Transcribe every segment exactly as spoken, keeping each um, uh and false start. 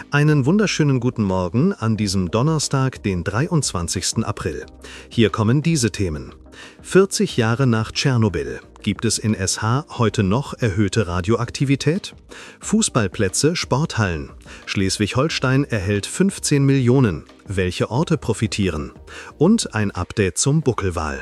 Einen wunderschönen guten Morgen an diesem Donnerstag, den dreiundzwanzigsten April. Hier kommen diese Themen. vierzig Jahre nach Tschernobyl. Gibt es in S H heute noch erhöhte Radioaktivität? Fußballplätze, Sporthallen. Schleswig-Holstein erhält fünfzehn Millionen. Welche Orte profitieren? Und ein Update zum Buckelwal.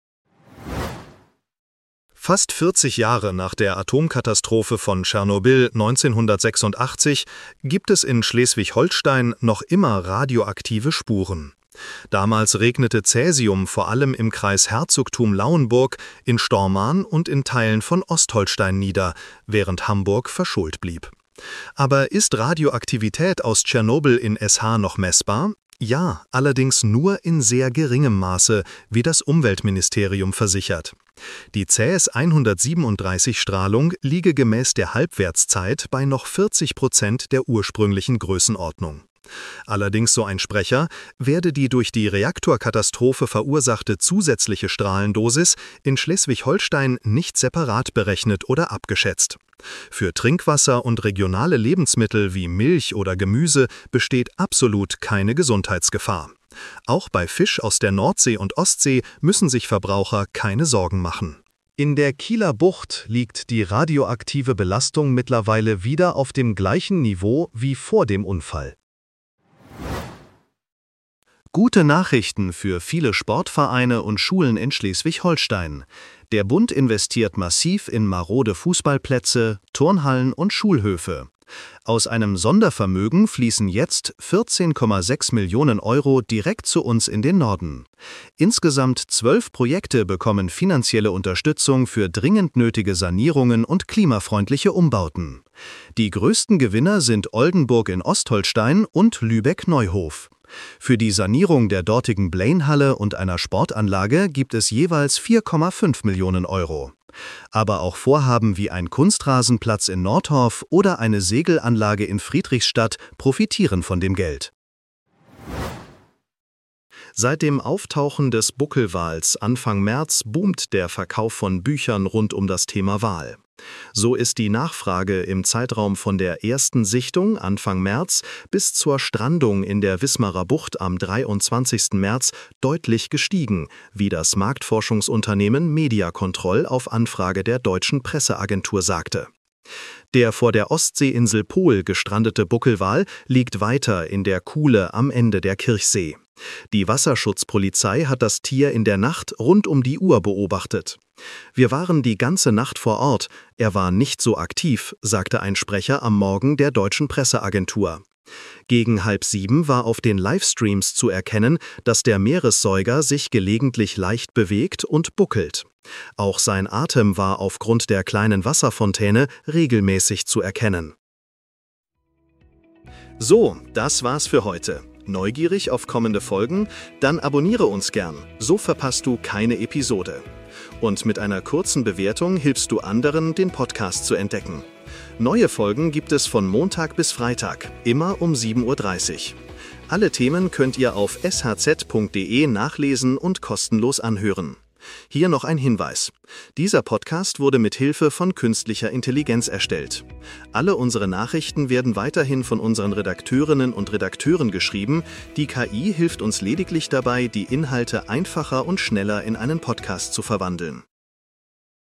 Fast vierzig Jahre nach der Atomkatastrophe von Tschernobyl neunzehnhundertsechsundachtzig gibt es in Schleswig-Holstein noch immer radioaktive Spuren. Damals regnete Cäsium vor allem im Kreis Herzogtum Lauenburg, in Stormarn und in Teilen von Ostholstein nieder, während Hamburg verschont blieb. Aber ist Radioaktivität aus Tschernobyl in S H noch messbar? Ja, allerdings nur in sehr geringem Maße, wie das Umweltministerium versichert. Die Caes hundertsiebenunddreißig-Strahlung liege gemäß der Halbwertszeit bei noch vierzig Prozent der ursprünglichen Größenordnung. Allerdings, so ein Sprecher, werde die durch die Reaktorkatastrophe verursachte zusätzliche Strahlendosis in Schleswig-Holstein nicht separat berechnet oder abgeschätzt. Für Trinkwasser und regionale Lebensmittel wie Milch oder Gemüse besteht absolut keine Gesundheitsgefahr. Auch bei Fisch aus der Nordsee und Ostsee müssen sich Verbraucher keine Sorgen machen. In der Kieler Bucht liegt die radioaktive Belastung mittlerweile wieder auf dem gleichen Niveau wie vor dem Unfall. Gute Nachrichten für viele Sportvereine und Schulen in Schleswig-Holstein. Der Bund investiert massiv in marode Fußballplätze, Turnhallen und Schulhöfe. Aus einem Sondervermögen fließen jetzt vierzehn Komma sechs Millionen Euro direkt zu uns in den Norden. Insgesamt zwölf Projekte bekommen finanzielle Unterstützung für dringend nötige Sanierungen und klimafreundliche Umbauten. Die größten Gewinner sind Oldenburg in Ostholstein und Lübeck-Neuhof. Für die Sanierung der dortigen Blaine-Halle und einer Sportanlage gibt es jeweils vier Komma fünf Millionen Euro. Aber auch Vorhaben wie ein Kunstrasenplatz in Nordhorf oder eine Segelanlage in Friedrichstadt profitieren von dem Geld. Seit dem Auftauchen des Buckelwals Anfang März boomt der Verkauf von Büchern rund um das Thema Wal. So ist die Nachfrage im Zeitraum von der ersten Sichtung Anfang März bis zur Strandung in der Wismarer Bucht am dreiundzwanzigsten März deutlich gestiegen, wie das Marktforschungsunternehmen Mediacontrol auf Anfrage der Deutschen Presseagentur sagte. Der vor der Ostseeinsel Pohl gestrandete Buckelwal liegt weiter in der Kuhle am Ende der Kirchsee. Die Wasserschutzpolizei hat das Tier in der Nacht rund um die Uhr beobachtet. Wir waren die ganze Nacht vor Ort, er war nicht so aktiv, sagte ein Sprecher am Morgen der Deutschen Presseagentur. Gegen halb sieben war auf den Livestreams zu erkennen, dass der Meeressäuger sich gelegentlich leicht bewegt und buckelt. Auch sein Atem war aufgrund der kleinen Wasserfontäne regelmäßig zu erkennen. So, das war's für heute. Neugierig auf kommende Folgen? Dann abonniere uns gern, so verpasst du keine Episode. Und mit einer kurzen Bewertung hilfst du anderen, den Podcast zu entdecken. Neue Folgen gibt es von Montag bis Freitag, immer um sieben Uhr dreißig. Alle Themen könnt ihr auf s h z punkt d e nachlesen und kostenlos anhören. Hier noch ein Hinweis. Dieser Podcast wurde mit Hilfe von künstlicher Intelligenz erstellt. Alle unsere Nachrichten werden weiterhin von unseren Redakteurinnen und Redakteuren geschrieben. Die K I hilft uns lediglich dabei, die Inhalte einfacher und schneller in einen Podcast zu verwandeln.